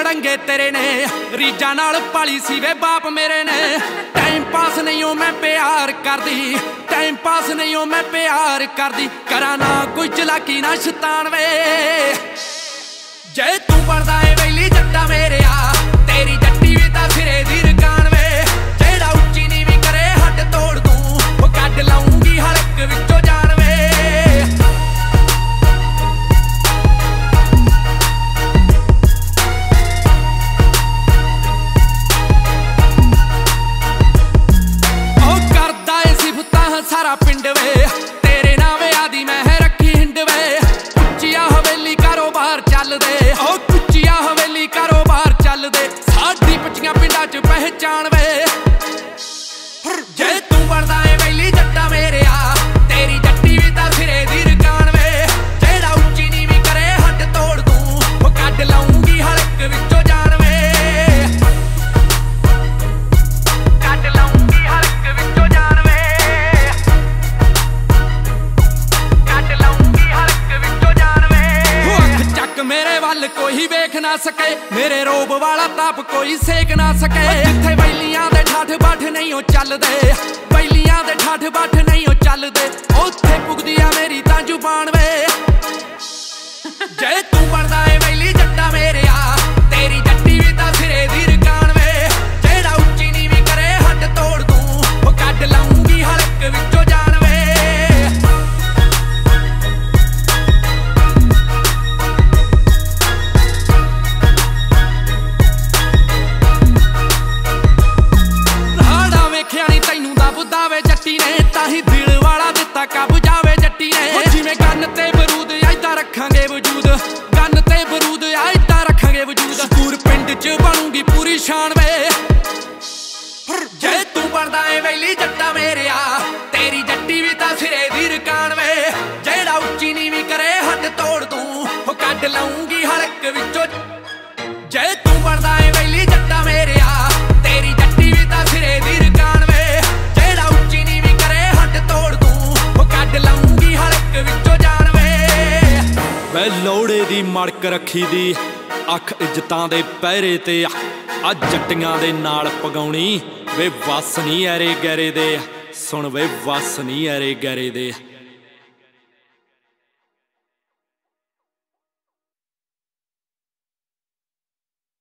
मड़ंगे तेरे ने रीजा नाल पाली सी वे बाप मेरे ने। टाइम पास नहीं हो मैं प्यार कर दी, टाइम पास नहीं हो मैं प्यार कर दी। करा ना कोई चलाकी ना शैतान वे, जे तू बनदा है वैली जट्टा मेरे आ तेरी जट्टी भी तां सिरे दी रकान वे। जेड़ा उच्ची नीवी करे हट तोड़ दूं वो कढ लाऊंगी हलक विचों जान वे। सारा पिंड वे तेरे नावे आदि मैं रखी हिंड वे। कुचिया हवेली कारोबार चल दे, ओ कुचिया हवेली कारोबार चल दे। साडी 25 पिंडां च पहचान वे, जे तू बनदा है वैली जट्टा मेरे आ तेरी जट्टी भी तां सिरे दी रकान वे। जेड़ा उच्ची नीवी करे हट तोड़ दूं वो कढ लाऊंगी हलक विचों जान वे। कढ लाऊंगी हलक विचों जान वे। मेरे वल कोई वेख ना सके, मेरे रोब वाला ताप कोई सेक ना सके। जिथे बैलियां दे ठाठ बाठ नहीं हो चलदे, बैलियां दे ठाठ बाठ नहीं हो चलदे, उत्थे पुगदी आ मेरी तां जुबान वे। जे तू बनदा है वैली जट्टा मेरे आ तेरी जट्टी भी तां सिरे दी रकान वे। जेड़ा उच्ची नीवी करे हट तोड़ दूं वो कढ लाऊंगी हलक विचों जान वे। जट्टी ने ताही दिल वाला दिता कब जावे जट्टी ने। जिवें गन ते बरूद ऐदा रखांगे वजूद, गन ते बरूद ऐदा रखांगे वजूद। सकूर पिंड च बनूंगी पूरी शान वे, जे तू बनदा है वैली जट्टा मेरे आ तेरी जट्टी भी तां सिरे दी रकान वे। जेड़ा उच्ची नीवी करे हट तोड़ दूं वो कढ लाऊंगी हलक विचों। जे तू बनदा है वैली जट्टा मेरे आ तेरी जट्टी भी तां सिरे दी रकान वे। जेड़ा उच्ची नीवी करे हट तोड़ दूं वो कढ लाऊंगी हलक विचों जान वे। वे लोड़े दी मड़क रखी दी अख इज्जतां दे पैरे ते आ जट्टियां दे नाल पगाउणी वे वस नहीं ऐरे गैरे दे। सुन वे वस नहीं ऐरे गैरे दे।